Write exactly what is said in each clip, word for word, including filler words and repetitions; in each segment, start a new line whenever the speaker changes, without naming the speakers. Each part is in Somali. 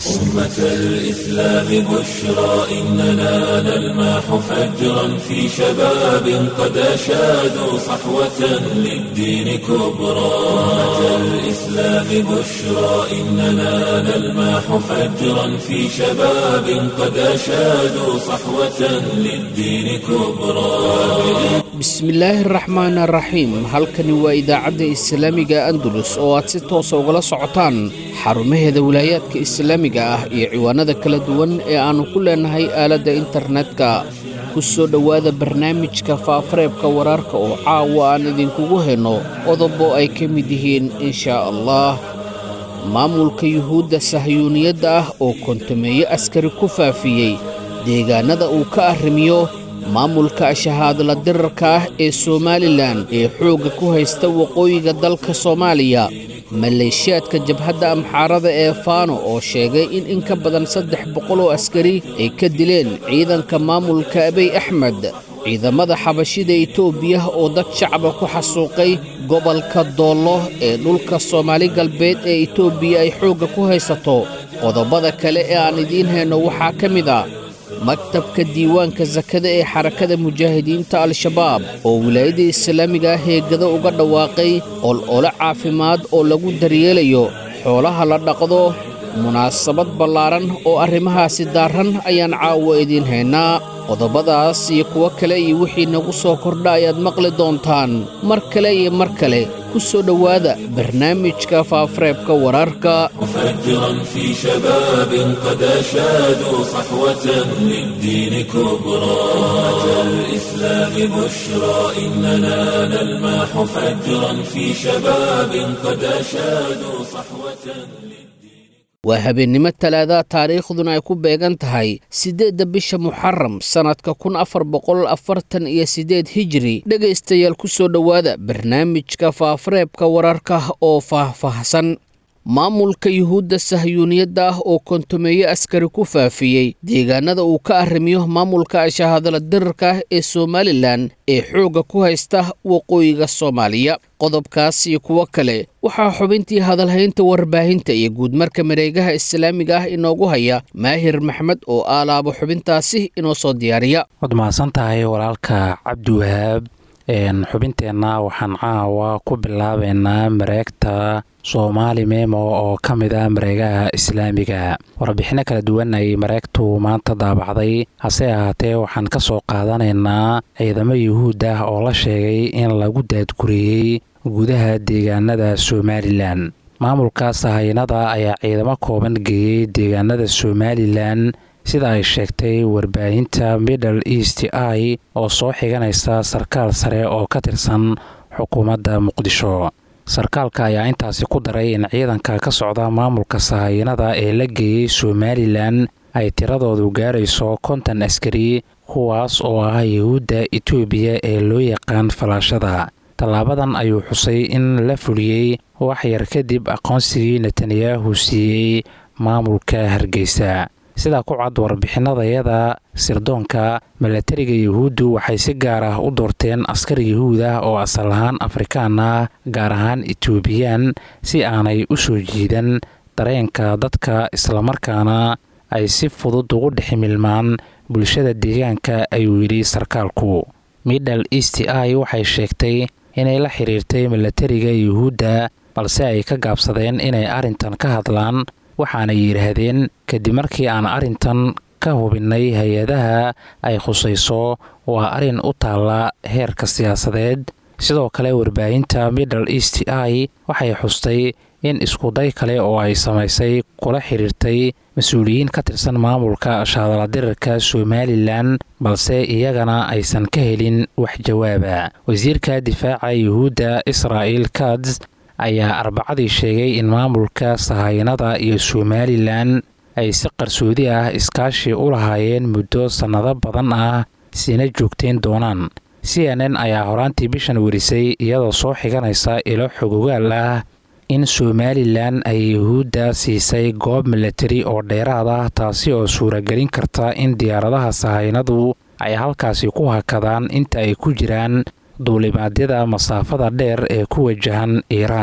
أمة الإسلام بشرى إننا نلمح فجرا في شباب قد أشادوا صحوة للدين كبرى. أمة الإسلام بشرى إننا نلمح فجرا في شباب قد أشادوا صحوة للدين كبرى.
bismillaahi raxmaani raxiim halkani waa idaacadda islaamiga andalus oo aad si toosa ugala socotaan xarumaheeda wilaayaadka islaamiga ah iyo ciwaanada kala duwan ee aannu ku leenahay aaladda internetka ku soo dhowaada barnaamijka faafareebka wararka oo caawa aan idinkugu hayno qodobo ay ka mid yihiin inshaa allah. maamulka yuhuudda sahyuuniyadda ah oo kontameeye askari ku faafiyey deegaanada uu ka arrimiyo maamulka shahaadla dirarka ah ee somalilan ee xoogga ku haysta waqooyiga dalka soomaaliya. maleeshiyaadka jabhadda amxaarada ee faano oo sheegay in in ka badan saddex boqol oo askari ay ka dileen ciidanka maamulka abiy axmed. ciidamada xabashida itoobiya oo dad shacaba ku xasuuqay gobolka doollo ee dhulka soomaali galbeed ee itoobiya ay xoogga ku haysato. qodobada kale ee aan idiin hayno waxaa ka mid ah maktabka diiwaanka sakada ee xarakada mujaahidiinta al-shabaab oo wilaayadda islaamiga ah ee gado uga dhawaaqay olole caafimaad oo lagu daryeelayo xoolaha la dhaqdo. munaasabad ballaaran oo arrimahaasi daarran ayaan caawa idiin haynaa. qodobadaas iyo kuwo kale iyo wixii nagu soo kordha ayaad maqli doontaan mar kale iyo mar kale ku soo dhowaada barnaamijka faafareebka wararka.
مفجرا في شباب قد أشادوا صحوة للدين كبرى. أمة الإسلام بشرى إننا نلمح فجرا في شباب قد أشادوا صحوة
waa habeennimo talaada taariikhduna ay ku beegan tahay siddeedda bisha muxaram sannadka kun afar boqol afartan iyo siddeed hijri. dhegaystayaal ku soo dhowaada barnaamijka faafareebka wararka oo faahfaahsan. maamulka yuhuudda sahyuuniyadda ah oo kontameeye askari ku faafiyey deegaanada uu ka arrimiyo maamulka shahaadala dirarka ah ee somalilan ee xoogga ku haysta waqooyiga soomaaliya. qodobkaas iyo kuwo kale waxaa xubintii hadalhaynta warbaahinta iyo guudmarka mareegaha islaamiga ah inoogu haya maahir maxmed oo aalaabo xubintaasi inoo soo diyaariya.
waad mahadsan tahay walaalka cabdiwahaab. xubinteenna waxaan caawa ku bilaabeynaa mareegta soomaali memo oo ka mid ah mareegaha islaamiga. warbixino kala duwan ay mareegtu maanta daabacday, hase ahaatee waxaan ka soo qaadanaynaa ciidamo yuhuud ah oo la sheegay in lagu daadguriyey gudaha deegaanada somalilan. maamulka sahaynada ayaa ciidamo kooban geeyey deegaanada somalilan sida ay sheegtay warbaahinta middle east i oo soo xiganaysa sarkaal sare oo ka tirsan xukuumadda muqdisho. sarkaalka ayaa intaasi ku daray in ciidanka ka socda maamulka sahaynada ee la geeyey somalilan ay tiradoodu gaarayso konton askari, kuwaas oo ah yuhuudda itoobiya ee loo yaqaan falaashada. tallaabadan ayuu xusay in la fuliyey wax yar kadib aqoonsigii netanyahu siiyey maamulka hargeysa. sidaa ku cad warbixinadayada sirdoonka, milatariga yuhuuddu waxay si gaar ah u doorteen askar yuhuud ah oo asal ahaan afrikaan ah, gaar ahaan etoobiyaan, si aanay u soo jiidan dareenka dadka islamarkaana ay si fudud ugu dhex milmaan bulshada deegaanka, ayuu yidhi sarkaalku. middle east i waxay sheegtay inay la xiriirtay milatariga yuhuudda balse ay ka gaabsadeen inay arrintan ka hadlaan. waxaanay yidhaahdeen kadib markii aan arrintan ka hubinnay hay-adaha ay khusayso waa arrin u taalla heerka siyaasadeed. sidoo kale warbaahinta middle east i waxay xustay in iskuday kale oo ay samaysay kula xiriirtay mas-uuliyiin ka tirsan maamulka shahaadala dirarka somalilan balse iyagana aysan ka helin wax jawaaba. wasiirka difaaca yuhuudda israa'il katz ayaa arbacadii sheegay in maamulka sahaynada iyo somalilan ay si qarsoodi ah iskaashi u lahaayeen muddo sannado badan ah sina joogteen doonaan. c n n ayaa horaantii bishan warisay iyadoo soo xiganaysa ilo xogogaal ah in somalilan ay yuhuudda siisay goob milatari oo dheeraad ah, taasi oo suuragelin karta in diyaaradaha sahaynadu ay halkaasi ku hakadaan inta ay ku jiraan duulimaadyada masaafada dheer ee ku wajahan iiraan.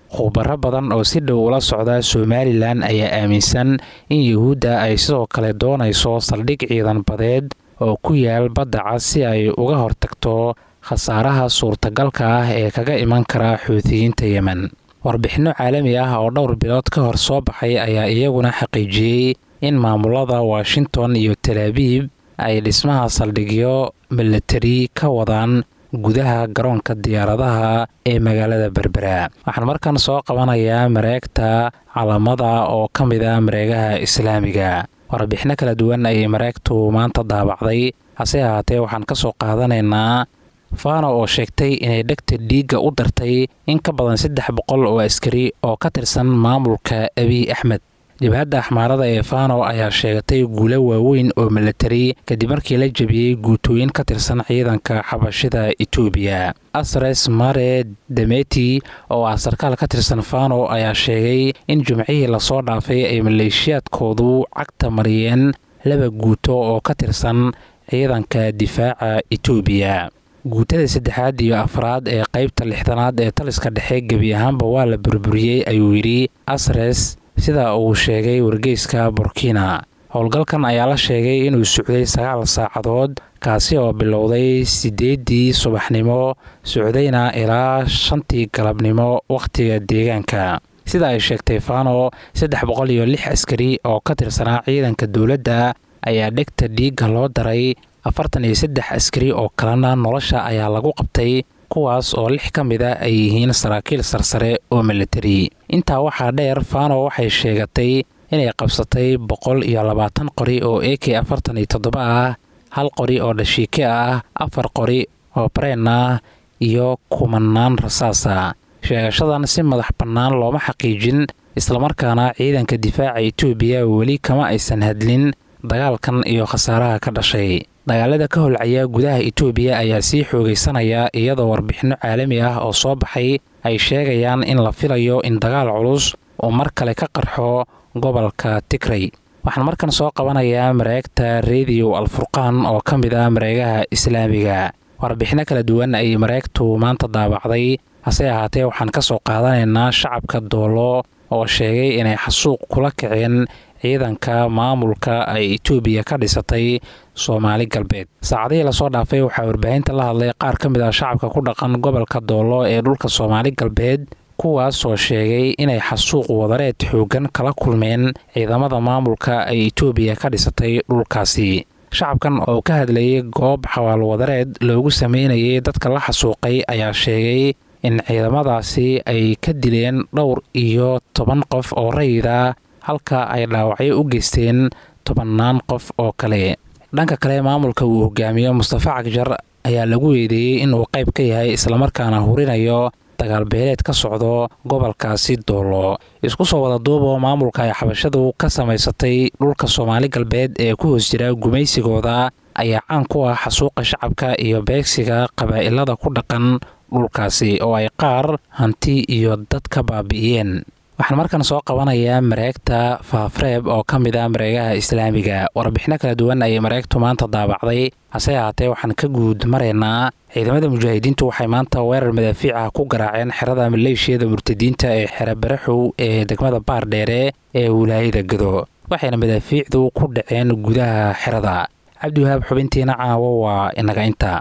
khubaro badan oo si dhow ula socda somalilan ayaa aaminsan in yuhuudda ay sidoo kale doonayso saldhig ciidan badeed oo ku yaal badda cas si ay uga hortagto khasaaraha suurtagalka ah ee kaga iman kara xuutiyiinta yemen. warbixinno caalami ah oo dhowr bilood ka hor soo baxay ayaa iyaguna xaqiijiyey in maamulada washington iyo talaabiib ay dhismaha saldhigyo milatari ka wadaan gudaha garoonka diyaaradaha ee magaalada berbera. waxaan markan soo qabanayaa mareegta calamada oo ka mid ah mareegaha islaamiga. warbixinno kala duwan ayay mareegtu maanta daabacday, hase ahaatee waxaan ka soo qaadanaynaa faano oo sheegtay inay dhegta dhiigga u dartay in ka badan saddex boqol oo askari oo ka tirsan maamulka abiy axmed. jabhadda axmaarada ee faano ayaa sheegatay guulo waaweyn oo milatari kadib markii la jebiyey guutooyin ka tirsan ciidanka xabashida etoobiya. asres mare demeti oo ah sarkaal ka tirsan faano ayaa sheegay in jimcihii lasoo dhaafay ay maleeshiyaadkoodu cagta mariyeen laba guuto oo ka tirsan ciidanka difaaca etoobiya. guutada saddexaad iyo afraad ee qaybta lixdanaad ee taliska dhexe gebi ahaanba waa la burburiyey ayuu yidhi asres, sida uu sheegay wargeyska burkina. howlgalkan ayaa la sheegay inuu socday sagaal saacadood, kaasi oo bilowday siddeeddii subaxnimo socdayna ilaa shantii galabnimo wakhtiga deegaanka. sida ay sheegtay faano, saddex boqol iyo lix askari oo ka tirsanaa ciidanka dowladda ayaa dhegta dhiigga loo daray, afartan iyo saddex askari oo kalena nolosha ayaa lagu qabtay, kuwaas oo lix ka mid a ay yihiin saraakiil sarsare oo milatari. intaa waxaa dheer, faano waxay sheegatay inay qabsatay boqol iyo labaatan qori oo a k afartan iyo toddoba ah, hal qori oo dhashiike ah, afar qori oo bareen ah iyo kumanaan rasaasa. sheegashadan si madax bannaan looma xaqiijin, islamarkaana ciidanka difaaca etoobiya weli kama aysan hadlin dagaalkan iyo khasaaraha ka dhashay. dagaalada ka holcaya gudaha etoobiya ayaa sii xoogaysanaya, iyadoo warbixinno caalami ah oo soo baxay ay sheegayaan in la filayo in dagaal culus oo mar kale ka qarxo gobolka tigray. waxaan markan soo qabanayaa mareegta rediyo alfurqaan oo ka mid ah mareegaha islaamiga. warbixinno kala duwan ayay mareegtu maanta daabacday, hase ahaatee waxaan ka soo qaadanaynaa shacabka doolo oo sheegay inay xasuuq kula kaceen ciidanka maamulka ay etoobiya ka dhisatay soomaali galbeed. saacadihii lasoo dhaafay waxaa warbaahinta la hadlay qaar ka mid ah shacabka ku dhaqan gobolka doolo ee dhulka soomaali galbeed, kuwaasoo sheegay inay xasuuq wadareed xooggan kala kulmeen ciidamada maamulka ay etoobiya ka dhisatay dhulkaasi. shacabkan oo ka hadlayay goob xawaal wadareed loogu sameynayay dadka la xasuuqay ayaa sheegay in ciidamadaasi ay ka dileen dhowr iyo toban qof oo rayida, halka ay dhaawacyo u geysteen tobannaan qof oo kale. dhanka kale, maamulka uu hogaamiyo mustafa cagjar ayaa lagu eedeeyey inuu qayb ka yahay islamarkaana hurinayo dagaalbeeleed ka socdo gobolkaasi doolo. isku soo wada duuboo maamulka ay xabashadu ka samaysatay dhulka soomaali galbeed ee ku hoos jira gumaysigooda ayaa caan ku ah xasuuqa shacabka iyo beegsiga qabaa'ilada ku dhaqan dhulkaasi oo ay qaar hanti iyo dad ka baabi'iyeen. waxaan markan soo qabanayaa mareegta faafreeb oo ka mid ah mareegaha islaamiga. warbixinno kala duwan ayay mareegtu maanta daabacday, hase ahaatee waxaan ka guud maraynaa ciidamada mujaahidiintu waxay maanta weerar madaafiic ah ku garaaceen xerada maleeshiyada murtadiinta ee xero baraxow ee degmada baardheere ee wilaayada gado, waxayna madaafiicdu ku dhaceen gudaha xerada. cabdiwahaab, xubintiina caawo waa inaga inta.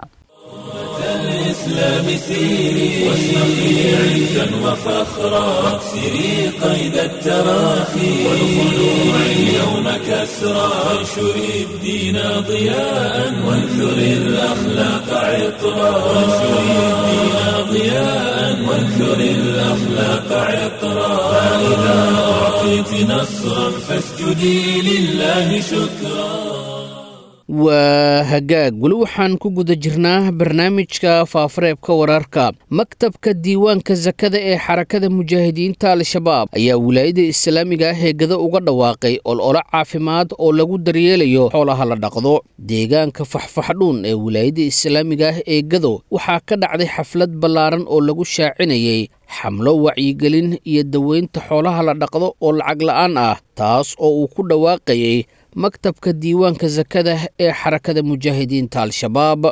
الإسلام سيري واشرقي عزا وفخرا واكسري قيد التراخي والخلوع اليوم كسرا وانشري الدين ضياء وانثري الأخلاق عطرا وانشري الدين ضياء وانثري الأخلاق عطرا فإذا أعطيت نصرا فاسجدي لله شكرا.
waa hagaag weli waxaan ku guda jirnaa barnaamijka faafareebka wararka. maktabka diiwaanka sakada ee xarakada mujaahidiinta al-shabaab ayaa wilaayada islaamiga ah ee gado uga dhawaaqay olole caafimaad oo lagu daryeelayo xoolaha la dhaqdo. deegaanka faxfaxdhuun ee wilaayada islaamiga ah ee gado waxaa ka dhacday xaflad ballaaran oo lagu shaacinayay xamlo wacyigelin iyo daweynta xoolaha la dhaqdo oo lacag la'aan ah, taas oo uu ku dhawaaqayay maktabka diiwaanka sakada ee xarakada mujaahidiinta al-shabaab.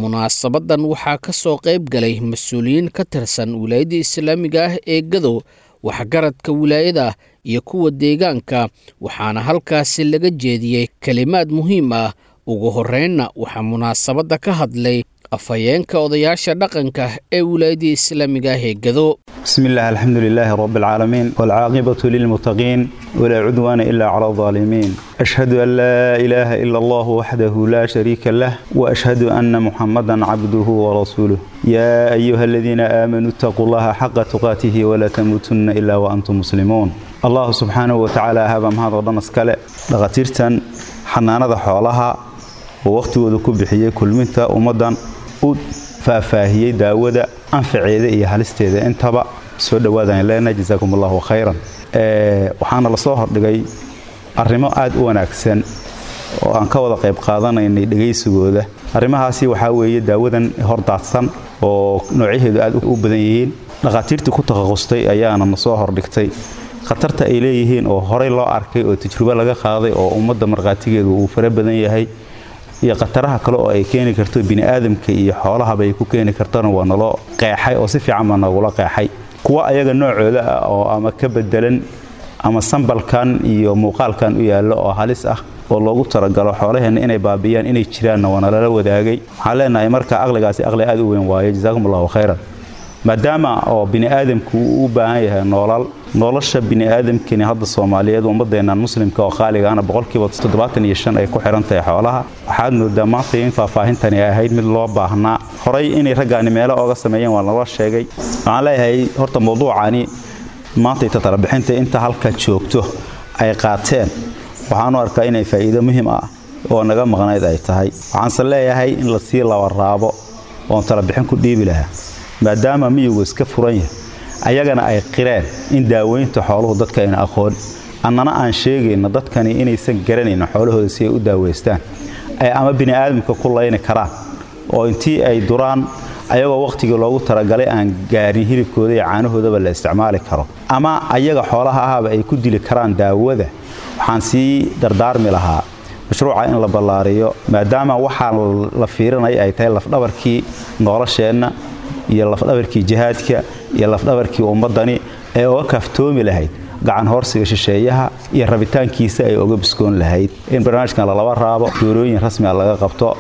munaasabadan waxaa ka soo qayb galay mas-uuliyiin ka tirsan wilaayada islaamiga ah ee gado, waxgaradka wilaayada iyo kuwa deegaanka waxaana halkaasi laga jeediyey kelimaad muhiim ah ugu horreynna waxaa munaasabadda ka hadlay afhayeenka odayaasha dhaqanka ee wilaayada islaamiga ah ee Gado.
بسم الله الحمد لله رب العالمين والعاقبة للمتقين ولا عدوان إلا على الظالمين أشهد أن لا إله إلا الله وحده لا شريك له وأشهد أن محمدا عبده ورسوله يا أيها الذين آمنوا اتقوا الله حق تقاته ولا تموتن إلا وأنتم مسلمون الله سبحانه وتعالى هذا ما هذا ضمس كلا لغتيرتن حنانة حولها ووقت وذكو بحية كل منتا ومدن فافاهي داودة أنفعيدة إيه هالستيدة انتبع سود وادان لنا جزاكم الله خيرا أه وحانا لصوهر دقاي arrimo aad u wanaagsan oo aan ka wada qayb qaadanaynay dhageysigooda arrimahaasi waxa weeye daawadan hordaadsan oo noocyadeedu aad u badan yihiin dhaqaatiirta ku takhasustay ayaana soo hordhigtay khatarta ay leeyihiin oo horey loo arkay oo tajrubo laga qaaday oo ummadda marqaatigeedu uu fara badan yahay iyo qataraha kale oo ay keeni karto bini aadamka iyo xoolaha bay ku keeni kartana waa naloo qeexay oo si fiican baa nagula qeexay kuwa ayaga noocooda oo ama ka bedelan ama sambalkan iyo muuqaalkan u yaalo oo halis ah oo loogu talagalo xoolaheena inay baabiyaan inay jiraan wana la wadaagay waxa leenahay marka aqligaasi aqli aad u weyn waaye jazaakumullahu khayran maadaama oo bini aadamku u baahan yahay nolol nolosha bini aadamkina hadda Soomaaliyeed ummadeena muslimka oo qaaliga ana boqolkiiba toddobaatan iyo shan ay ku xiran tahay xoolaha waxaad moodaa maanta in faahfaahintan ay ahayd mid loo baahnaa horay inay ragaani meelo ooga sameeyeen waa loo sheegay waxaan leeyahay horta mowduucani maanta inta tala bixinta inta halka joogto ay qaateen waxaan u arkaa inay faa'iido muhiim ah oo naga maqnayd ay tahay waxaan saleeyahay in la sii laba raabo oo tala bixin ku dhiibi lahaa maadaama miyugu iska furan yahay ayagana ay qireen in daaweynta xooluhu dadka ay aqoon annana aan sheegayna dadkani inaysan garanayna xoolahooda si ay u daaweystaan ay ama bini aadamka ku leeyna karaan oo intii ay duraan ayagoo waqtiga loogu talagalay aan gaarin hilibkooda iyo caanahoodaba la isticmaali karo ama ayaga xoolaha ahaba ay ku dili karaan daawada waxaan si dardaarmi lahaa mashruuca in la ballaariyo maadaama waxa la fiirinay ay tahay laf dhabarkii nolosheena iyo laf dhabarkii jihaadka iyo laf dhabarkii ummadani ee oo kaftoomi lahayd gacan horsiga shisheeyaha iyo rabitaankiisa ay uga biskoon lahayd in barnaamijkan la laba raabo doorooyin rasmi ah laga qabto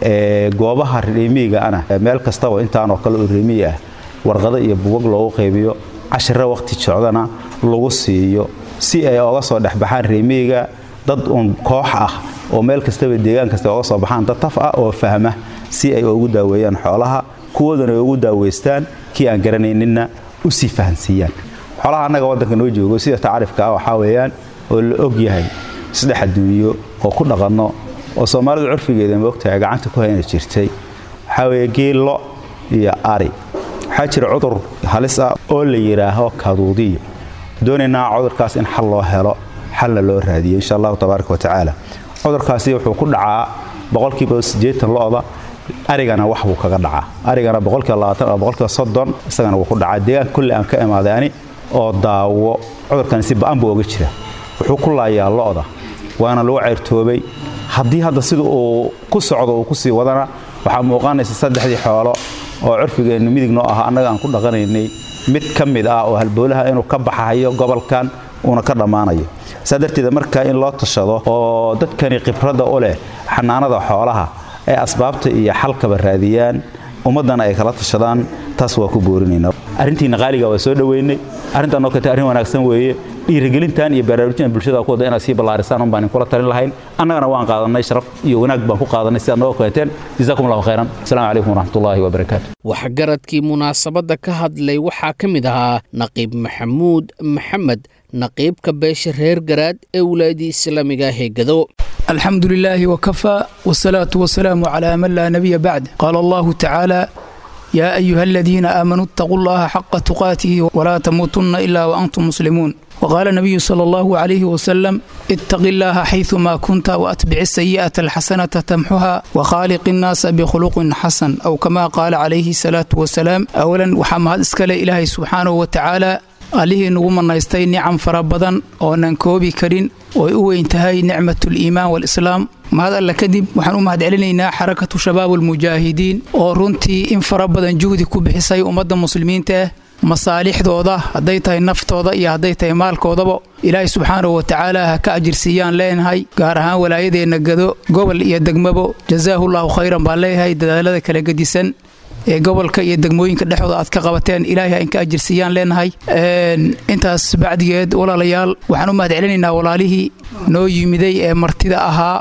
ee goobaha reemiga ana meel kasta oo intaan oo kale oo reemiga ah warqado iyo buug loogu qaybiyo casharo waqti socdana lagu siiyo si ay uga soo dhaxbaxaan reemiga dad un koox ah oo meel kasta deegaan kasta uga soo baxaan dad taf ah oo fahma si ay ugu daaweeyaan xoolaha kuwadana ugu daaweystaan kii aan garanayninna u si fahansiiyaan xoolaha anaga wadanka noo joogo sida taariifka ah waxa weeyaan oo la og yahay saddex adduunyo oo ku dhaqano oo Soomaalidu curfigeeda ma ogtahay gacanta ku hayna jirtay waxa weeye geelo iyo ari waxa jira cudur halis ah oo la yiraaho kaduudiyo doonayna cudurkaas in xal loo helo xal loo raadiyo insha Allah tabaaraka wa taala cudurkaasi wuxuu ku dhacaa boqolkiiba siddeetan looda arigana wax buu kaga dhacaa arigana boqolkiiba labaatan ama boqolkiiba soddon isagana wuxuu dhacaa deegaan kulli aan ka imaadayani oo daawo cudurkan si baan buu uga jira wuxuu ku laayaa looda waana loo ceyrtoobay haddii hadda sida uu ku socdo uu ku sii wadana waxa muuqanaysa saddexdii xoolo oo curfigeenu midigno ah anaga aan ku dhaqanaynay mid kamid ah oo halboolaha inuu ka baxayo gobolkan una ka dhamaanayo sadarteeda marka in loo tashado oo dadkani khibrada u leh xanaanada xoolaha ee asbaabta iyo xalkaba raadiyaan ummadana ay kala tashadaan taas waa ku boorinayna arintiina qaaliga waa soo dhaweynay arintan oo ka taariin wanaagsan weeye dhiirigelintan iyo baraarujinta bulshada ku wada inay si ballaarisaan un baan kula talin lahayn annagana waan qaadanay sharaf iyo wanaag baan ku qaadanay si aan oo kaleeteen jazakumullahu khayran assalaamu calaykum waraxmatullaahi wabarakaatuh
waxgaradkii munaasabada ka hadlay waxaa ka mid ahaa naqiib maxamuud maxamed naqiibka beesha reer garaad ee wilaayada islaamiga ah ee Gado.
الحمد لله وكفى والصلاة والسلام على من لا نبي بعد قال الله تعالى يا أيها الذين آمنوا اتقوا الله حق تقاته ولا تموتن إلا وأنتم مسلمون وقال النبي صلى الله عليه وسلم اتق الله حيثما كنت وأتبع السيئة الحسنة تمحها وخالق الناس بخلق حسن أو كما قال عليه الصلاة والسلام أولا وحمد اسكال إلهي سبحانه وتعالى عليه نقوم نستي نعم فربضا وننكوبي كرين وانتهي نعمة الإيمان والإسلام ما هذا اللي كذب وحنو مهد علينا حركة شباب المجاهدين ورنتي إن فربضا جهدي كبحسي أمد المسلمين ته masaalixdooda hadday tahay naftooda iyo hadday tahay maalkoodaba ilaahay subxaanahu wa tacaala ha ka ajirsiiyaan leenahay gaar ahaan walaayadeenna gado gobol iyo degmabo jazaahullahu khayran baan leeyahay dadaalada kala gedisan ee gobolka iyo degmooyinka dhexdooda aad ka qabateen ilaahay ha inka ajirsiiyaan leenahay intaas bacdigeed walaalayaal waxaan u mahad celinaynaa walaalihii noo yimiday ee martida ahaa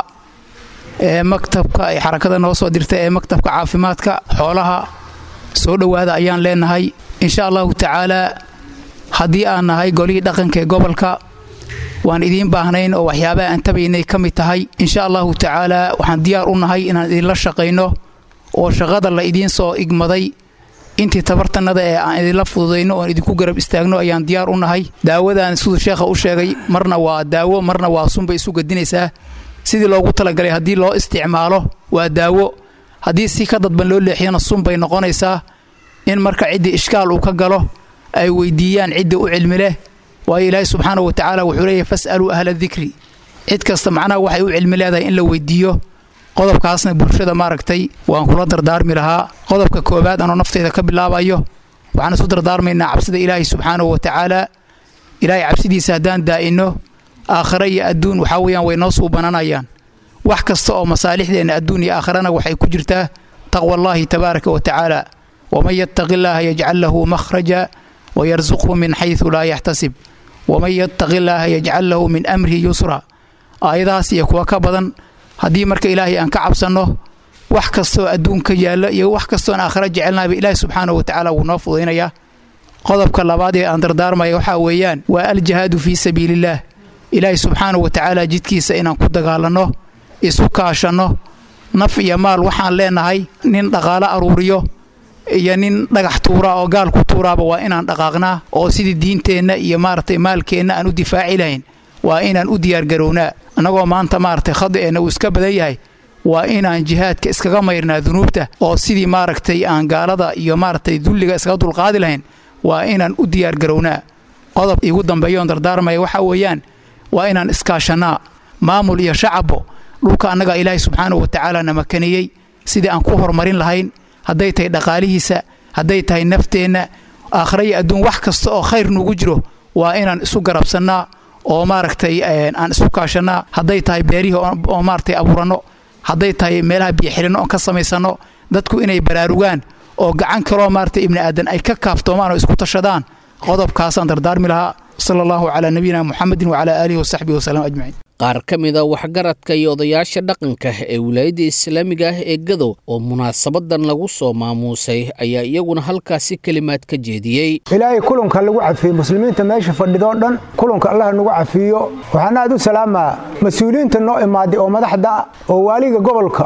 ee maktabka ay xarakada noo soo dirtay ee maktabka caafimaadka xoolaha soo dhowaada ayaan leenahay insha allahu tacaala haddii aan nahay golihii dhaqanka ee gobolka waan idiin baahnayn oo waxyaabaha aan tabaynay ka mid tahay insha allahu tacaala waxaan diyaar u nahay inaan idinla shaqayno oo shaqada la idiin soo igmaday intii tabartanada ee aan idinla fududayno oon idinku garab istaagno ayaan diyaar u nahay daawadan siduu sheekha u sheegay marna waa daawo marna waa sunbay isu gadinaysaa sidii loogu talagalay haddii loo isticmaalo waa daawo haddii si ka dadban loo leexiyana sunbay noqonaysaa in marka ciddii ishkaal uu ka galo ay weydiiyaan cidda u cilmi leh waayo ilaahay subxaanahu wa tacaala wuxuu leeyahay fas'aluu ahla dikri cid kasta macnaha waxay u cilmi leedahay in la weydiiyo qodobkaasna bulshada maaragtay waan kula dardaarmi lahaa qodobka koowaad anoo nafteyda ka bilaabayo waxaan isu dardaarmaynaa cabsida ilaahay subxaanahu wa tacaala ilaahay cabsidiisa haddaan daa'inno aakhira iyo adduun waxaa weeyaan way noo suubananayaan wax kasta oo masaalixdeenna adduun iyo aakhirana waxay ku jirtaa taqwa allaahi tabaaraka wa tacaala waman yattaqi illaaha yajcal lahu makhraja wayarsuqhu min xaysu laa yaxtasib waman yattaqi illaaha yajcal lahu min amrihi yusra aayadahaas iyo kuwa ka badan haddii marka ilaahay aan ka cabsanno wax kastoo adduunka yaalla iyo wax kastoon aakhira jecelnahayba ilaahay subxaanahu wa tacaala wuu noo fudaynayaa qodobka labaad ee aan dardaarmaya waxaa weeyaan waa aljihaadu fii sabiilillaah ilaahay subxaanahu wa tacaala jidkiisa inaan ku dagaalanno isu kaashanno naf iyo maal waxaan leenahay nin dhaqaalo aruuriyo iyo nin dhagax tuuraa oo gaal ku tuuraaba waa inaan dhaqaaqnaa oo sidii diinteenna iyo maaragtay maalkeenna aan u difaaci lahayn waa inaan u diyaargarownaa annagoo maanta maaragtay khadi'eenna uu iska badan yahay waa inaan jihaadka iskaga mayrnaa dunuubta oo sidii maaragtay aan gaalada iyo maaragtay dulliga iskaga dulqaadi lahayn waa inaan u diyaargarownaa qodob igu dambeeyoon dardaarmaya waxaa weeyaan waa inaan iskaashannaa maamul iyo shacabbo dhulka annaga ilaahay subxaanahu wa tacaala na makaniyey sidii aan ku horumarin lahayn hadday tahay dhaqaalihiisa hadday tahay nafteenna aakhira iyo adduun wax kasta oo khayr nugu jiro waa inaan isu garabsannaa oo maaragtay aan isu kaashannaa hadday tahay beerihii oo maaragtay abuuranno hadday tahay meelaha biyoxilinno oon ka samaysanno dadku inay baraarugaan oo gacan kaloo maaragtay ibni aadan ay ka kaaftoomaan oo isku tashadaan qodobkaasaan dardaarmi lahaa sala allahu calaa nabiyina muxamedin wacalaa aalihi wasaxbihi wasallam ajmaciin
qaar ka mida waxgaradka iyo odayaasha dhaqanka ee wilaayadda islaamiga ah ee gadow oo munaasabadan lagu soo maamuusay ayaa iyaguna halkaasi kelimaad ka jeediyey
ilaahay kulanka lagu cafiyo muslimiinta meesha fadhidoo dhan kulanka allah nagu cafiyo waxaan aad u salaamaa mas-uuliyiinta noo imaaday oo madaxda oo waaliga gobolka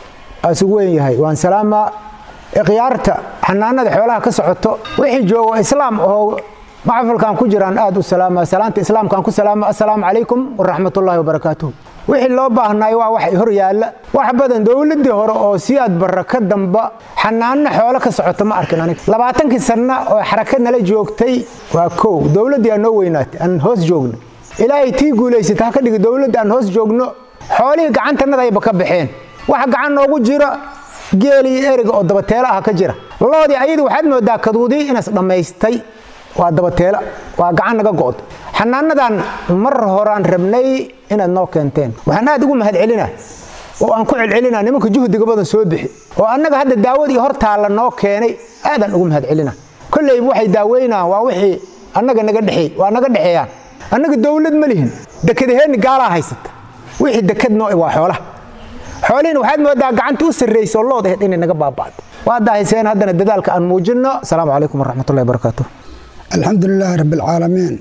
asugu weyn yahay waan salaamaa ikhyaarta xanaanada xoolaha ka socoto wixii joogo islaam oo macafalkan ku jiraan aad u salaama salaanta islaamkan ku salaama assalaamu calaykum waraxmatullaahi wabarakaatuh wixii loo baahnay waa wax hor yaalla wax badan dowladii hore oo siyaad baraka damba xanaano xoolo ka socota ma arkin aniga labaatankii sano oo xarakad nala joogtay waa koow dowladii aan noo weynaatay aan hoos joogno ilaahay tii guulaysata ha ka dhigi dowladda aan hoos joogno xoolihii gacantanadayba ka baxeen waxa gacan noogu jira geel iyo eriga oo dabateela ah ka jira loodii ayadu waxaad moodaa kaduudii inaas dhammaystay waa dabateela waa gacan naga go'od xanaanadan mar horaan rabnay inaad noo keenteen waxaan aad ugu mahad celinaa oo aan ku celcelinaa nimanka juhdiga badan soo bixi oo annaga hadda daawadii hor taalla noo keenay aadaan ugu mahad celinaa kolleyba waxay daaweynaan waa wixii annaga naga dhexeey waa naga dhexeeyaan annaga dowlad ma lihin dekedaheenni gaalaa haysata wixii deked noo waa xoolaha xoolihiina waxaad moodaa gacanta u sarraysa oo lood ahayd inay naga baaba'do waa daahayseen haddana dadaalka aan muujinno asalaamu calaykum waraxmatullahi wabarakaatuh
الحمد لله رب العالمين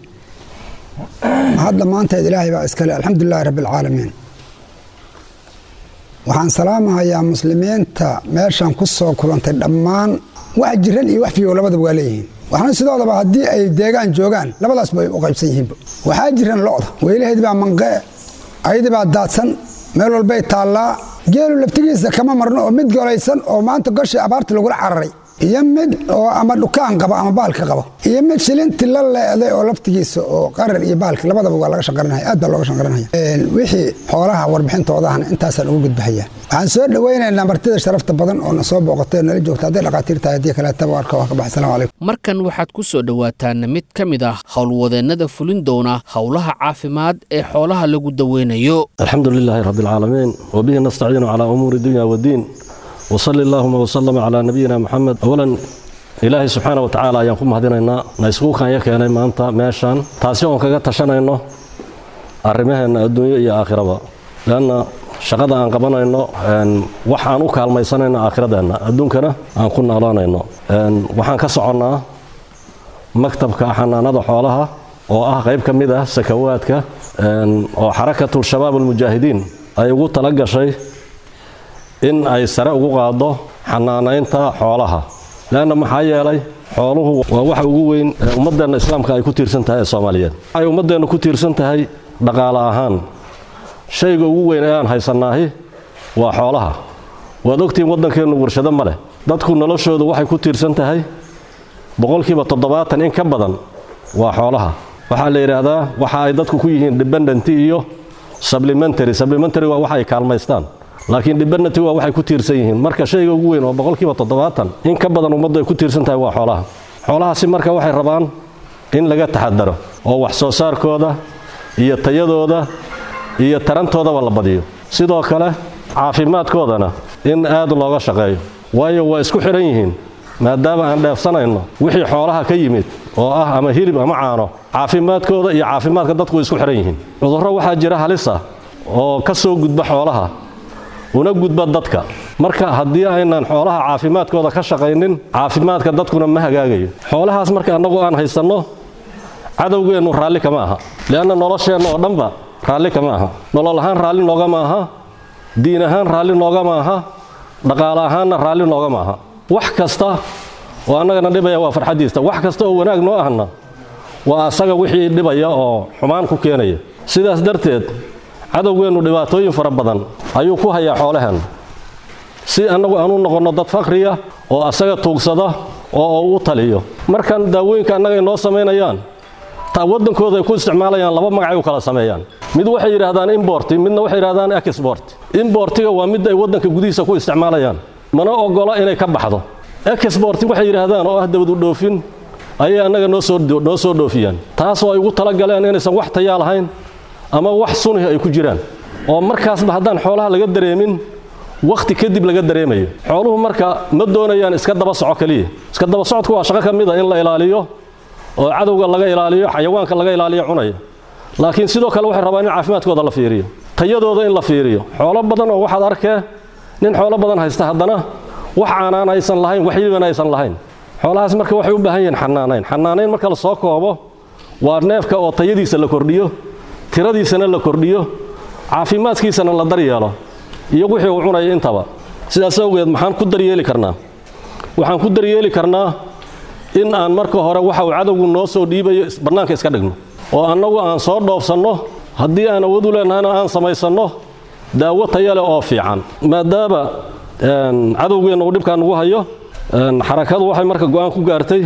هذا ما أنت إلهي بأسكالي الحمد لله رب العالمين وحان سلامها يا مسلمين تا ماشان كسو كلانت الأمان وحجرين يوحفي ولا بدو عليهم وحان سيدو دابا هدي أي ديغان جوغان لبدا أسبوع وقيبسيهم وحاجرين لوض وإلهي دبا منقاء أي دبا داتسن ميلو البيت تالا جيلو لفتقيسة كما مرنو ومد قوليسن وما أنت قشي أبارت لغول عرري iyo mid oo ama dhukaan qabo ama baalka qabo iyo mid shilinti la leeday oo laftigiisa oo qarar iyo baalka labadaba waa laga shaqarinaya aad baa looga shaqarinaya wixii xoolaha warbixintoodahana intaasaan ugu gudbahayaa waxaan soo dhawaynaynaa martida sharafta badan oo na soo booqatay nala joogta hadday dhaqaatiir tahay haddii kaleetaba warka waa ka baxay salaamu calaykum
markan waxaad ku soo dhowaataan mid ka mid ah howlwadeennada fulin doona howlaha caafimaad ee xoolaha lagu daweynayo
alxamdulilaahi rabbilcaalamiin wabihi nastaciinu calaa umuuri dunya waddiin وصلى اللهم وسلم على نبينا محمد أولا إلهي سبحانه وتعالى ينقم هذينا نسقوك أن يكون ما أنت ماشان تاسيون كذا تشنا إنه أرميها إن الدنيا هي آخرة لأن شغدا أن قبنا إنه وحنو كالما يصنع إن آخرة إنه الدنيا كنا أن كنا رانا إنه وحن كسرنا مكتب كأحنا نضح حولها وآه غيب كميدة سكوات ك وحركة الشباب المجاهدين أيقول تلقى شيء in ay sare ugu qaado xanaanaynta xoolaha laana maxaa yeelay xooluhu waa waxa ugu weyn ee ummadeena islaamka ay ku tiirsan tahay Soomaaliyeed ay ummadeena ku tiirsan tahay dhaqaale ahaan shayga ugu weyn ee aan haysanaahi waa xoolaha waad ogtiin wadankeenu warshado ma leh dadku noloshoodu waxay ku tiirsan tahay boqolkiiba toddobaatan in ka badan waa xoolaha waxa la yiraahdaa waxa ay dadku ku yihiin dependent iyo supplementary supplementary waa waxa ay kaalmaystaan laakiin dibadnati waa waxay ku tiirsan yihiin marka shayga ugu weyn oo boqolkiiba toddobaatan in ka badan ummadda ay ku tiirsan tahay waa xoolaha xoolahaasi marka waxay rabaan in laga taxadaro oo wax soo saarkooda iyo tayadooda iyo tarantoodaba la badiyo sidoo kale caafimaadkoodana in aad looga shaqeeyo waayo waa isku xiran yihiin maadaama aan dheefsanayno wixii xoolaha ka yimid oo ah ama hilib ama caano caafimaadkooda iyo caafimaadka dadku way isku xiran yihiin cudurro waxaa jira halis ah oo ka soo gudba xoolaha una gudba dadka marka haddii aynaan xoolaha caafimaadkooda ka shaqaynin caafimaadka dadkuna ma hagaagayo xoolahaas marka anagu aan haysanno cadowgeenu raalli kama aha leanna nolosheenna oo dhanba raalli kama aha nolol ahaan raalli noogama aha diin ahaan raalli noogama aha dhaqaale ahaanna raalli noogama aha wax kasta oo annagana dhibaya waa farxadiista wax kasta oo wanaag noo ahna waa asaga wixii dhibaya oo xumaan ku keenaya sidaas darteed cadowgeenu dhibaatooyin fara badan ayuu ku hayaa xoolahan si annagu aanu noqono dad faqriya oo asaga tuugsada oo uu taliyo markan daawooyinka annaga inoo sameynayaan ta wadankooda ay ku isticmaalayaan laba magac ay u kala sameeyaan mid waxay yiraahdaan import midna waxay yiraahdaan export importiga waa mid ay wadanka gudihiisa ku isticmaalayaan mana ogola inay ka baxdo export waxay yiraahdaan oo ah dawlad dhoofin ayay annaga noo soo noo soo dhoofiyaan taas oo ay ugu tala galeen inaysan wax tayaal lahayn ama wax sunnah ay ku jiraan oo markaas ba hadaan xoolaha laga dareemin waqti kadib laga dareemayo xooluhu marka ma doonayaan iska daba soco kaliya iska daba socodku waa shaqo kamid ah in la ilaaliyo oo cadawga laga ilaaliyo xayawaanka laga ilaaliyo cunaya laakiin sidoo kale waxay rabaan in caafimaadkooda la fiiriyo tayadooda in la fiiriyo xoolo badan oo waxaad arkay nin xoolo badan haysta hadana wax aanan aysan lahayn wax hilibana aysan lahayn xoolahaas marka waxay u baahan yihiin xanaanayn xanaanayn marka la soo koobo waa neefka oo tayadiisa la kordhiyo tiradiisana la kordhiyo caafimaadkiisana la daryeelo iyo wixii uu cunay intaba sidaas awgeed maxaan ku daryeeli karnaa waxaan ku daryeeli karnaa in aan marka hore waxa uu cadawgu noo soo dhiibayo barnaamijka iska dhigno oo annagu aan soo dhoofsanno haddii aan awood u leenahayna aan samaysanno daawo tayo leh oo fiican maadaama cadawgeena uu dhibkaan ugu hayo xarakadu waxay marka go'aan ku gaartay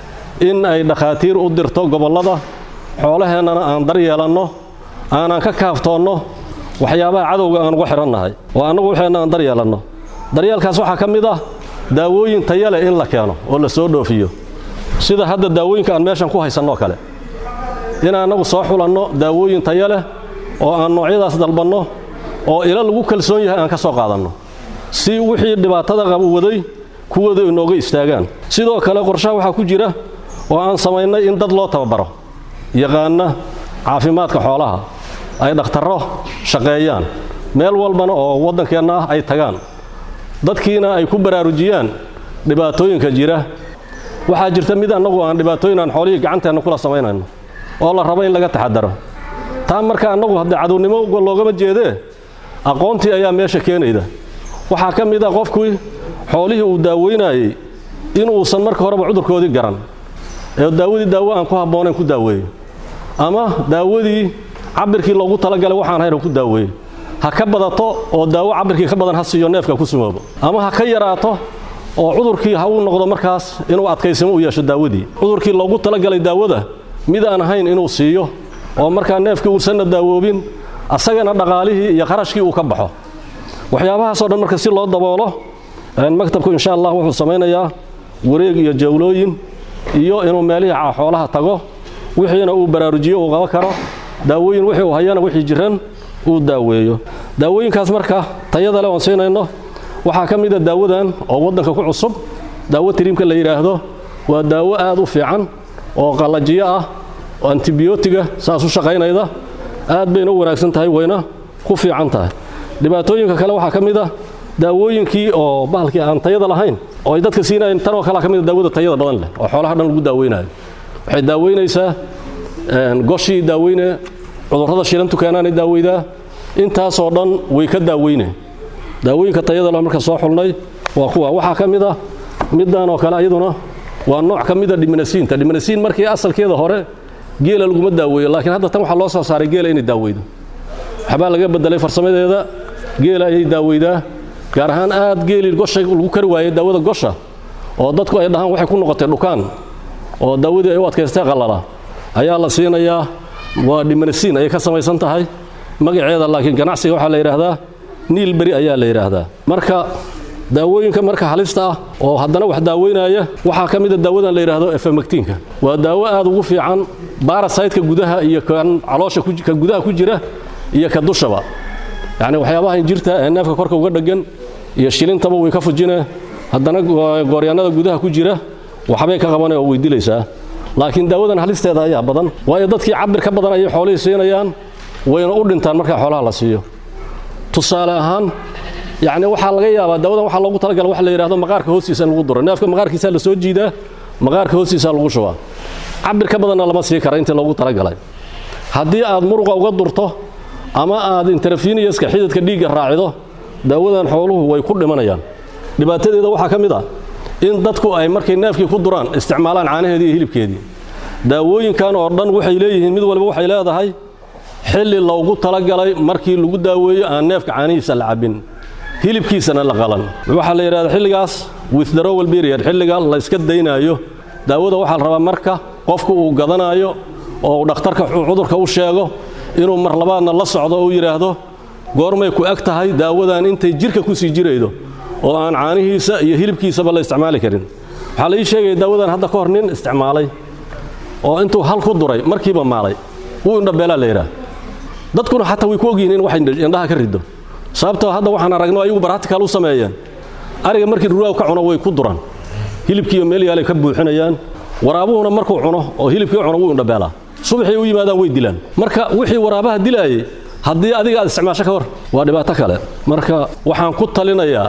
in ay dhakhaatiir u dirto gobollada xoolaheennana aan daryeelanno aanan ka kaaftoonno waxyaabaha cadowga aan ugu xirannahay oo annagu waxeenna aan daryeelanno daryeelkaas waxaa ka mid ah daawooyin tayo leh in la keeno oo la soo dhoofiyo sida hadda daawooyinka aan meeshan ku haysanno kale in annagu soo xulanno daawooyin tayo leh oo aan noocyadaas dalbanno oo ila lagu kalsoon yahay aan ka soo qaadanno si wixii dhibaatada qaba waday kuwada inooga istaagaan sidoo kale qorshaha waxaa ku jira oo aan samaynay in dad loo tababaro yaqaana caafimaadka xoolaha ay dhakhtarro shaqeeyaan meel walbana oo wadankeena ah ay tagaan dadkiina ay ku baraarujiyaan dhibaatooyinka jira waxaa jirta mid annagu aan dhibaatooyin aan xoolihii gacanteena kula samaynayno oo la rabo in laga taxadaro taa marka annagu hadda cadownimo loogama jeedee aqoontii ayaa meesha keenayda waxaa ka mid ah qofkii xoolihii uu daaweynayay in uusan marka horeba cudurkoodii garan ee daawadii daawo aan ku habboonayn ku daaweeyo ama daawadii cabirkii loogu talagalay waxaan hayr ku daaweeyo ha ka badato oo daawo cabirkii ka badan ha siiyo neefka ku sumoobo ama ha ka yaraato oo cudurkii ha uu noqdo markaas inuu adkaysimo u yeesho daawadii cudurkii loogu talagalay daawada mid aan ahayn inuu siiyo oo markaa neefkii uusan daawoobin asagana dhaqaalihii iyo qarashkii uu ka baxo waxyaabahaas oo dhan marka si loo daboolo maktabku insha Allah wuxuu sameeyaa wareeg iyo jawlooyin iyo inuu meelaha xoolaha tago wixiina uu baraarujiyo oo qaba karo daawooyin wixii uu hayana wixii jiran uu daaweeyo daawooyinkaas marka tayada leh oo siinayno waxa kamid ah daawadan oo wadanka ku cusub daawo tiriimka la yiraahdo waa daawo aad u fiican oo qalajiyo ah oo antibiyootiga saas u shaqaynayda aad bayna u wanaagsan tahay wayna ku fiican tahay dhibaatooyinka kale waxa kamid ah daawooyinkii oo bahalkii aan tayada lahayn oo ay dadka siinayeen tan oo kala kamid ah daawada tayada badan leh oo xoolaha dhan lagu daaweynayo waxay daaweynaysaa een goshi daaweyne cudurrada shilantu keenaan daaweyda intaas oo dhan way ka daaweynay daawooyinka tayada leh marka soo xulnay waa kuwa waxa kamid ah midaan oo kale ayaduna waa nooc kamid ah diminasiinta diminasiin markii asalkeeda hore geela lagu daaweeyo laakiin hadda tan waxa loo soo saaray geela inay daaweydo waxba laga bedelay farsamadeeda geela ay daaweydaa gaar ahaan aad geeli gosha lagu kari waayay daawada gosha oo dadku ay dhahaan waxay ku noqotay dhukaan oo daawadii ay u adkaystay qalala ayaa la siinayaa waa diminasiin ay ka samaysan tahay magaceeda laakiin ganacsiga waxa la yiraahdaa niil bari ayaa la yiraahdaa marka daawooyinka marka halista ah oo haddana wax daaweynaya waxa kamid ah daawadan la yiraahdo efamectinka waa daawo aad ugu fiican parasite-ka gudaha iyo kan caloosha ka gudaha ku jira iyo ka dushaba يعني waxyaabaha injirta ee neefka korka uga dhagan iyo shilintaba way ka fujinaa haddana gooryaanada gudaha ku jira waxbay ka qabanay oo way dilaysaa laakiin daawadan halisteeda ayaa badan waayo dadkii cabir ka badan ay xoolaha siinayaan wayna u dhintaan marka xoolaha la siiyo tusaale ahaan يعني waxa laga yaabaa daawadan waxa loogu talagalay wax la yiraahdo maqaarka hoostiisa lagu duro neefka maqaarkiisa la soo jiidaa maqaarka hoostiisa lagu shubaa cabir ka badan lama sii karo inta loogu talagalay haddii aad muruqa uga durto ama aad interference-ka xididka dhiigga raacido daawadan xooluhu way ku dhimanayaan dhibaatadeeda waxa kamid ah in dadku ay markay neefkii ku duraan isticmaalaan caanaheedii iyo hilibkeedii daawooyinkan oo dhan waxay leeyihiin mid walba waxay leedahay xilli loogu talagalay markii lagu daaweeyo aan neefka caanihiisa la cabin hilibkiisana la qalan waxa la yiraahdaa xilligaas withdrawal period xilliga la iska daynayo daawada waxa la rabaa marka qofku uu gadanayo oo dhakhtarka cudurka u sheego inuu mar labaadna la socdo oo yiraahdo goormay ku ag tahay daawadan intay jirka ku sii jiraydo oo aan caanihiisa iyo hilibkiisaba la isticmaali karin waxa la ii sheegay daawadan hadda ka hor nin isticmaalay oo intuu hal ku duray markiiba maalay uu indhabeela leeyahay dadkuna xataa way ku ogyihiin in wax indhaha ka rido sababtoo hadda waxaan aragnaa ayagu practical u sameeyeen ariga markii ruuga ka cuno way ku duraan hilibkiiyo meel yaale ka buuxinayaan waraabuhuna markuu cuno oo hilibkii cuno uu indhabeela subaxii u yimaadaan way dilaan marka wixii waraabaha dilaayay haddii adiga aad isticmaasho ka hor waa dhibaato kale marka waxaan ku talinayaa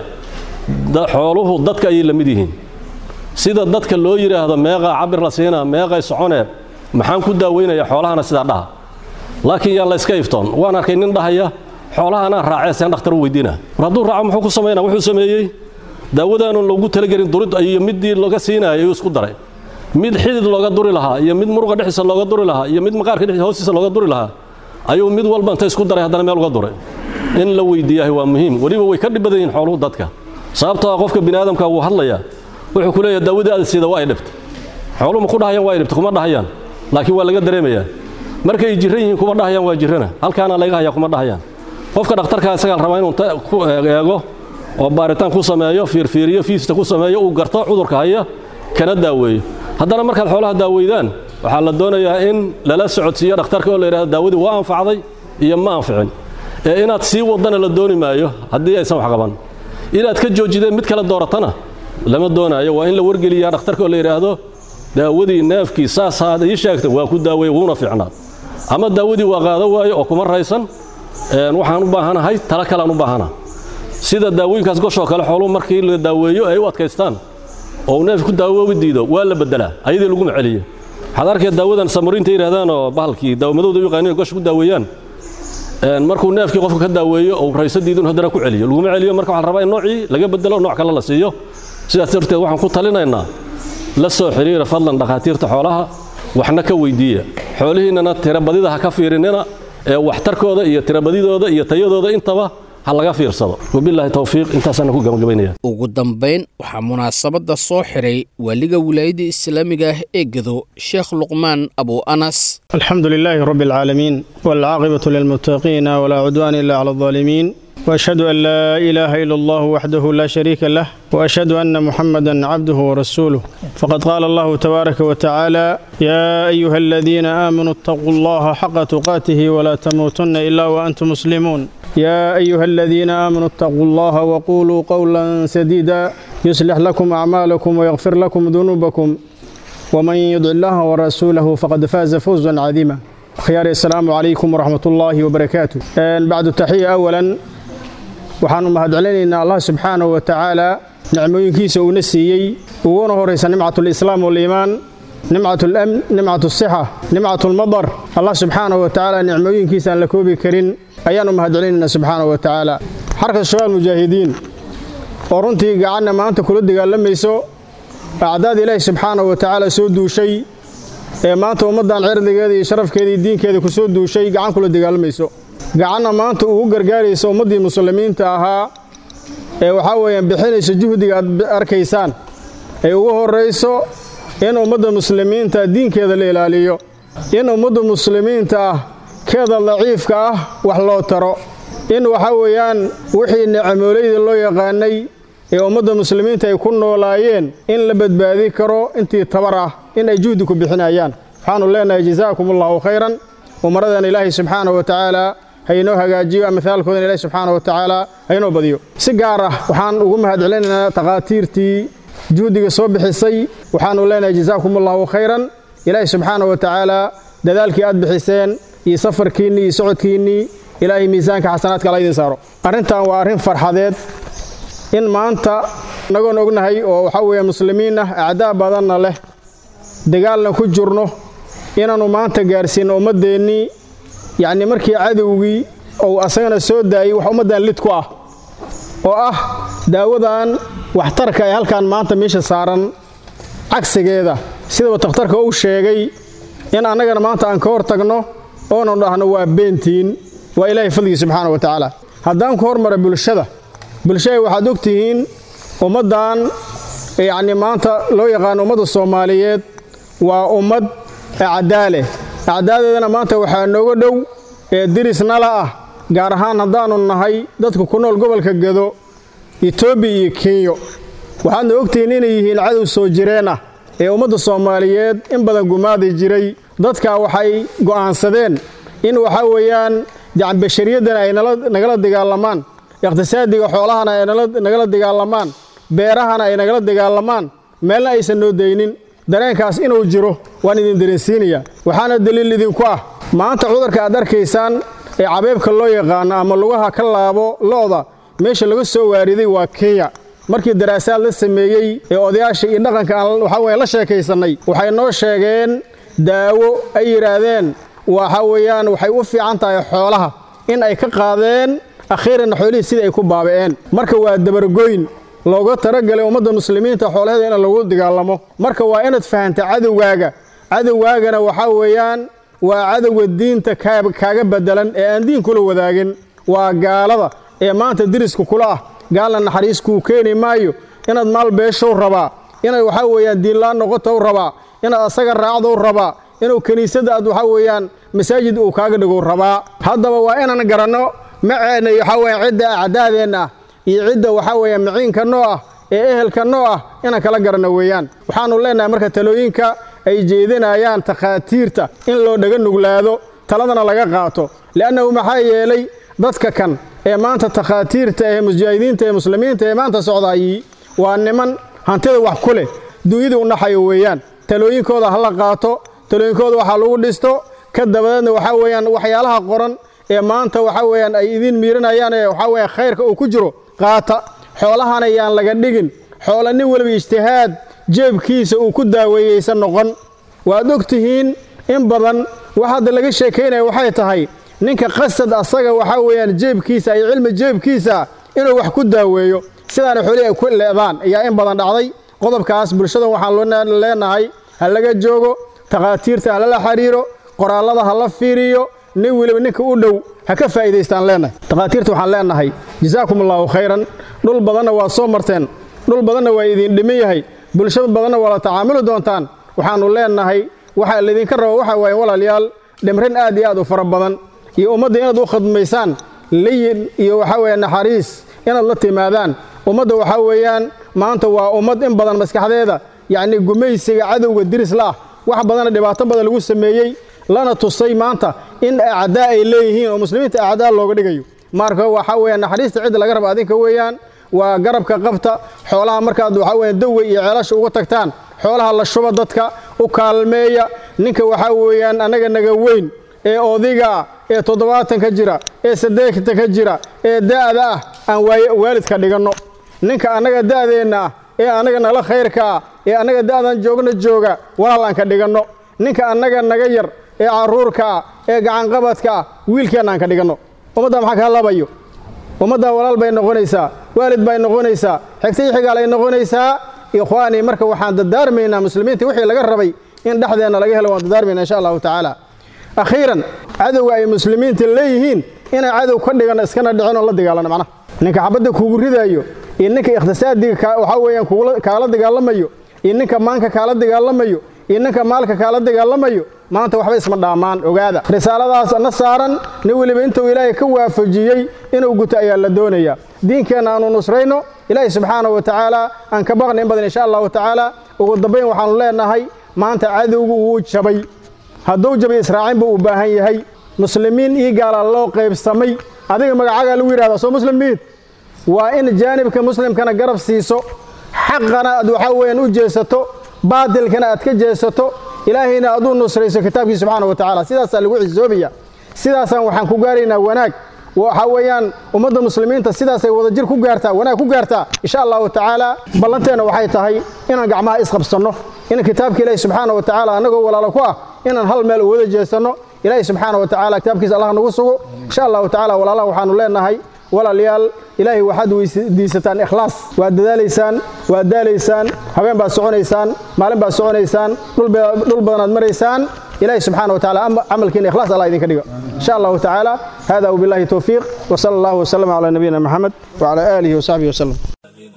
xooluhu dadka ay la mid yihiin sida dadka loo yiraahdo meeqa cabir la siinaa meeqa soconee maxaan ku daaweynayaa xoolahana sida dhaha laakiin yaa la iska iftoon waan arkay nin dhahaya xoolahana raacaysan dhakhtar u weydiina hadduu raaco muxuu ku sameeynaa wuxuu sameeyay daawadan loogu talagalin durid iyo midii laga siinayo isku daray mid xidid looga duri lahaa iyo mid muruqa dhexdiisa looga duri lahaa iyo mid maqaarka dhexdiisa hoostiisa looga duri lahaa ayuu mid walba inta isku daray haddana meel uga duray in la weydiiyaa waa muhiim waliba way ka dhibadeen yihiin xooluhu dadka sababtoo ah qofka bini'aadamka uu hadlaya wuxuu ku leeyahay daawadii aad sida waa ay dhibtay xooluhu ma ku dhahayaan waa ay dhibtay kuma dhahayaan laakiin waa laga dareemayaa markay jiran yihiin kuma dhahayaan waa jirana halkaana laga hayaa kuma dhahayaan qofka dhakhtarka isaga rabaa inuu ku eego oo baaritaan ku sameeyo fiirfiiriyo fiista ku sameeyo uu garto cudurka haya kana daaweeyo haddana markaad xoolaha daaweydaan waxaa la doonayaa in lala socodsiiyo dhakhtarka oo la yiraahdo daawadii waa anfacday iyo ma anficin ee inaad sii wadana la dooni maayo haddii aysan wax qaban inaad ka joojideen mid kala dooratana lama doonayo waa in la wargeliyaa dhakhtarka oo la yiraahdo daawadii neefkii saas aad ii sheegtay waa ku daaweey wuuna fiicnaa ama daawadii waa qaado waayo oo kuma raysan een waxaan u baahanahay tala kale aan u baahana sida daawooyinkaas goosho kale xooluhu markii la daaweeyo ay u adkaystaan oo neef ku daawoobi diido waa la bedelaa ayadii lagu maceliyo waxaad arkay daawadan samuriinta yiraahdaan oo bahalkii daawamadooda yaqaaniin goosho ku daaweeyaan een markuu neefkii qofka ka daaweeyo oo raysadiidu hadana ku celiyo lagu maceliyo marka waxa la rabaa in noocii laga bedelo nooc kale la siiyo sidaas darteed waxaan ku talinaynaa la soo xiriira fadlan dhaqaatiirta xoolaha waxna ka weydiiya xoolihiinana tirabadida ha ka fiirinina ee waxtarkooda iyo tirabadidooda iyo tayadooda intaba ha laga fiirsado wabillahi tawfiiq intaasana ku gabagabaynaya
ugu dambeyn waxaa munaasabada soo xiray waliga wilaayada islaamiga ah ee Gedo Sheekh Luqmaan Abu Anas
alxamdulillahi rabbil aalamiin wal aaqibatu lil muttaqiin wala udwana illa ala adh-dhalimin وأشهد أن لا إله إلا الله وحده لا شريك له وأشهد أن محمدا عبده ورسوله فقد قال الله تبارك وتعالى يا أيها الذين آمنوا اتقوا الله حق تقاته ولا تموتن إلا وأنتم مسلمون يا أيها الذين آمنوا اتقوا الله وقولوا قولا سديدا يصلح لكم أعمالكم ويغفر لكم ذنوبكم ومن يطع الله ورسوله فقد فاز فوزا عظيما خيار السلام عليكم ورحمة الله وبركاته بعد التحية أولا waxaanu mahadcelinaynaa Allah subhanahu wa ta'ala nicmooyinkiisa uu nasiyay uuna horeysa nimcatul islaam wal iimaan nimcatul amn nimcatus siha nimcatul madar Allah subhanahu wa ta'ala nicmooyinkiisa aan la koobi karin ayaanu mahadcelinaynaa subhanahu wa ta'ala xarka shabaab mujaahidiin oo runtii gacanna maanta kula dagaalamayso acdaad ilaahay subhanahu wa ta'ala soo duushay ee maanta ummadan cirdigeeda iyo sharafkeeda iyo diinkeeda ku soo duushay gacan kula dagaalamayso gacanna maanta ugu gargaarayso ummadii muslimiinta ahaa ee waxa weeyaan bixinayso juhdiga aad arkaysaan ee ugu horeyso in ummadda muslimiinta diinkeeda la ilaaliyo in ummadda muslimiinta ah keeda daciifka ah wax loo taro in waxa weeyaan wixii nicmoolayda loo yaqaanay ee ummadda muslimiinta ay ku noolaayeen in la badbaadi karo intii tabar ah in ay juhdi ku bixinayaan waxaanu leenahay jazaakumullahu khayran umaradan ilaahi subhanahu wa ta'ala hayno hagaajiyo amthaalkooda ilaahi subhanahu wa ta'ala hayno badiyo si gaar ah waxaan ugu mahadcelinaynaa taqaatiirtii juhdiga soo bixisay waxaanu leenahay jazaakumullahu khayran ilaahi subhanahu wa ta'ala dadaalkii aad bixiseen iyo safarkiinii iyo socodkiinii ilaahi miisaanka xasanaadka la idin saaro arintan waa arin farxadeed in maanta nagoon ognahay oo waxa weeye muslimiin ah acdaa badanna leh dagaalna ku jirno inaanu maanta gaarsiin ummadeennii يعني markii cadawgii oo asagana soo daayay wax ummadan lid ku ah oo ah daawadan wax tarka ay halkan maanta meesha saaran cagsigeeda sida takhtarka uu sheegay in anagana maanta aan ka hortagno oo aan dhahno waa beentiin waa ilaahay fadligiisa subhanahu wa ta'ala haddaan ku hormaro bulshada bulshada waxaad ogtihiin ummadan yani maanta loo yaqaan ummadda Soomaaliyeed waa ummad عدالة عدالة ما أنت وحنا ودو درس نلا جارهان هدان النهاي دتك كنا الجبل كجدو يتوبي كيو وحنا وقتين هي العدو سوجرنا يوم الصوماليات إن بدن جماد جري دتك وحي جوان سدين إن وحويان جعل بشرية دنا نقلد دجالمان اقتصاد دج حولها نقلد نقلد دجالمان بيرها نقلد دجالمان ملا يسنو دينين dareenkaas inuu jiro waan idin dareensiinaya waxaana daliil idin ku ah maanta cudurka aad arkaysaan ee cabeebka loo yaqaan ama lugaha ka laabo looda meesha laga soo waariday waa Kenya markii daraasaad la sameeyay ee odayaasha iyo dhaqanka waxa weey la sheekaysanay waxay noo sheegeen daawo ay yiraahdeen waxa weeyaan waxay u fiican tahay xoolaha in ay ka qaadeen akhiran xoolihii sida ay ku baabeen marka waa dabargoyn looga talagalay ummadda muslimiinta xoolaheeda in lagu dagaalamo marka waa inaad fahantaa cadawgaaga cadawgaagana waxa weeyaan waa cadawga diinta kaaga bedelan ee aan diin kula wadaagin waa gaalada ee maanta diriska kula ah gaalna naxariis ku keenay maayo inaad maal beesho rabaa inaad waxa weeyaan diin la noqoto rabaa inaad asaga raacdo rabaa inuu kaniisada aad waxa weeyaan masaajid uu kaaga dhigo rabaa haddaba waa inaan garanno maceena waxa weeyaan cidda acdaadeena iyo cidda waxa weeyaan maciinka noo ah ee ehelka noo ah ina kala garana weeyaan waxaanu leenahay marka talooyinka ay jeedinayaan taqaatiirta in loo dhaga nuglaado taladana laga qaato laanahu maxaa yeelay dadka kan ee maanta taqaatiirta ee mujaahidiinta ee muslimiinta ee maanta socdaayay waa niman hantida wax ku leh duuyada u naxayo weeyaan talooyinkooda hala qaato talooyinkooda waxa lagu dhisto ka dabadana waxa weeyaan waxyaalaha qoran ee maanta waxa weeyaan ay idin miirinayaan ee waxa weeyaan khayrka uu ku jiro qaata xoolahan ayaan laga dhigin xoola nin walba ijtihaad jeebkiisa uu ku daaweeyaysan noqon waad ogtihiin in badan waxa laga sheekeynay waxay tahay ninka qasad asaga waxa weeyaan jeebkiisa ay cilmi jeebkiisa inuu wax ku daaweeyo sidaan xoolaha ku leedaan ayaa in badan dhacday qodobkaas bulshada waxaan loo leenahay hal laga joogo taqaatiirta hal la xiriiro qoraalada hal la fiiriyo nin waliba ninka u dhow ha ka faa'iidaystaan leenahay dhaqaatiirta waxaan leenahay jazaakumullahu khayran dhul badanna waa soo marteen dhul badanna waa idin dhiman yahay bulshada badanna waa la tacaamuli doontaan waxaanu leenahay waxa la idinka rabo waxa waaye walaalayaal dhimrin aad iyo aad u fara badan iyo ummadda inaad u khadmaysaan liyin iyo waxa weeye naxariis inaad la timaadaan ummadda waxa weeyaan maanta waa ummad in badan maskaxdeeda yacni gumaysiga cadowga diris la ah wax badan dhibaato badan lagu sameeyay lana tusay maanta in acdaa ay leeyihiin oo muslimiinta acdaa looga dhigayo marka waxa weeyaan naxariista cid laga rabo adinka weeyaan waa garabka qabta xoolaha markaad waxa weeyaan dawi iyo ceelasha uga tagtaan xoolaha la shuba dadka u kaalmeeya ninka waxa weeyaan anaga naga weyn ee oodiga ee toddobaatan ka jira ee saddeexda ka jira ee daada ah aan waalidka dhiganno ninka anaga daadeena ee anaga nala khayrka ee anaga daadan joogna jooga walaal aan ka dhiganno ninka anaga naga yar ee caruurka ee gacan qabadka wiilkeena aan ka dhiganno ummadda maxaa ka labayo ummadda walaal bay noqonaysaa waalid bay noqonaysaa xigtay xigaal ay noqonaysaa ikhwaani marka waxaan dadaarmaynaa muslimiinta wixii laga rabay in dhaxdeena laga helo waan dadaarmaynaa insha Allah ta'ala akhiran cadowga ay muslimiinta leeyihiin inay cadow ka dhigan iskana dhicin oo la dagaalano macna ninka xabadda kugu ridayo iyo ninka ikhtisaadiga waxa weeyaan kaala dagaalamayo iyo ninka maanka kaala dagaalamayo iyo ninka maalka kaala dagaalamayo maanta waxba isma dhaamaan ogaada risaaladaas ana saaran nin waliba intuu ilaahay ka waafajiyay inuu guto ayaa la doonaya diinkeena aanu nusrayno ilaahay subxaanahu wa ta'ala aan ka baqnay in badan insha Allah ta'ala ugu dambeyn waxaanu leenahay maanta cadowgu wuu jabay hadduu jabay israaciin buu u baahan yahay muslimiin ii gaala loo qaybsamay adiga magacaaga lagu yiraahdo soo muslimiin waa in jaanibka muslimkana garab siiso xaqana aad waxa weeyaan u jeesato baadilkana aad ka jeesato ilaahayna aad u nusrayso kitaabkiisa subxaanahu wa ta'ala sidaas lagu cisoobaya sidaasaan waxaan ku gaaraynaa wanaag waxa weeyaan ummadda muslimiinta sidaas ay wada jir ku gaartaa wanaag ku gaartaa insha Allah ta'ala ballanteena waxay tahay inaan gacmaha isqabsano in kitaabka ilaahay subxaanahu wa ta'ala anagoo walaalo ku ah inaan hal meel wada jeesano ilaahay subxaanahu wa ta'ala kitaabkiisa Allah nagu sugo insha Allah ta'ala walaalaha waxaanu leenahay walaalayaal ilaahay waxaad weydiisataan ikhlaas waa dadaalaysaan waa daalaysaan habeen baa soconaysaan maalin baa soconaysaan dhul badan aad maraysaan ilaahay subxaanahu wa ta'ala amalkiina ikhlaas Allah idinka dhigo insha Allah ta'ala hada wabillahi tawfiiq wa sallallahu wa sallama ala nabiyyina Muhammad wa ala alihi wa sahbihi wa sallam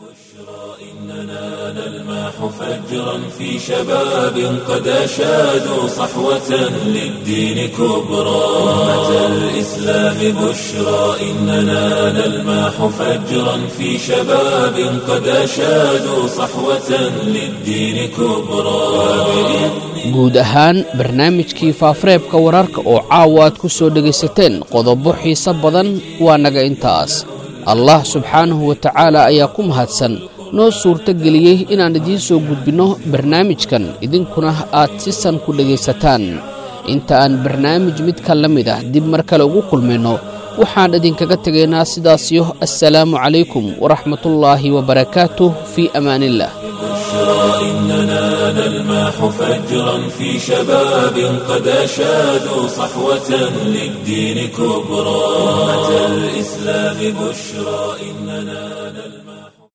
فجرا في شباب قد أشادوا صحوة للدين كبرى أمة الإسلام بشرى إننا نلمح فجرا في شباب قد أشادوا صحوة للدين كبرى
guud ahaan barnaamijkii faafareebka wararka oo caawa aad ku soo dhegaysateen qodobo xiiso badan waa naga intaas allah subxaanahu wa ta'ala ayaa ku mahadsan noo suurta geliyey inaan idiin soo gudbinno barnaamijkan idinkuna aad si san ku dhegaysataan inta aan barnaamij mid ka la mid ah dib mar kale ugu kulmayno waxaan idinkaga tegaynaa sidaasiyo assalaamu calaykum waraxmatullaahi wabarakaatuh fii amaaniillah
إننا نلمح فجرا في شباب قد أشادوا صحوة للدين كبرى أمة الإسلام بشرى إننا نلمح